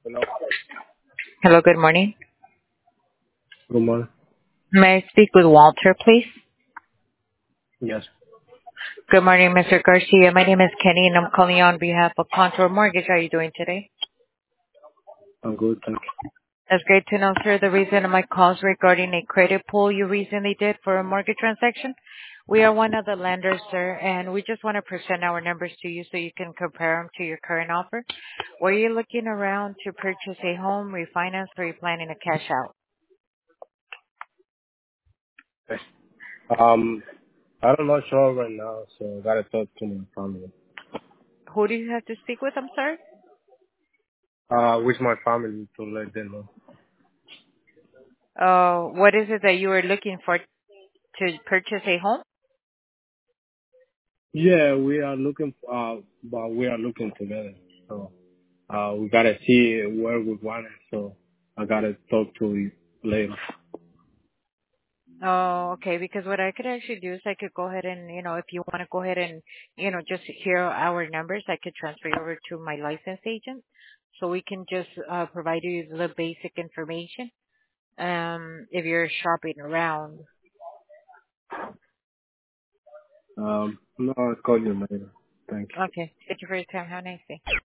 Hello. Hello, good morning. Good morning. May I speak with Walter, please? Yes, Good morning, Mr. Garcia. My name is Kenny, and I'm calling you on behalf of Contour Mortgage. How are you doing today? I'm good. Thank That's great to know, sir. The reason of my call is regarding a credit pull you recently did for a mortgage transaction. We are one of the lenders, sir, and we just want to present our numbers to you so you can compare them to your current offer. Were you looking around to purchase a home, refinance, or are you planning to cash out? you. I'm not sure right now, so I gotta talk to my family. Who do you have to speak with? I'm sorry. With my family to let them know. What is it that you were looking for to purchase a home? Yeah, we are looking. But we are looking together. So, we gotta see where we want it. So, I gotta talk to you later. Oh, okay. Because what I could actually do is I could go ahead and, if you want to go ahead and, just hear our numbers, I could transfer you over to my licensed agent so we can just provide you the basic information if you're shopping around. No, I'll call you later. Thank you. Okay. Thank you for your time. Have a nice day.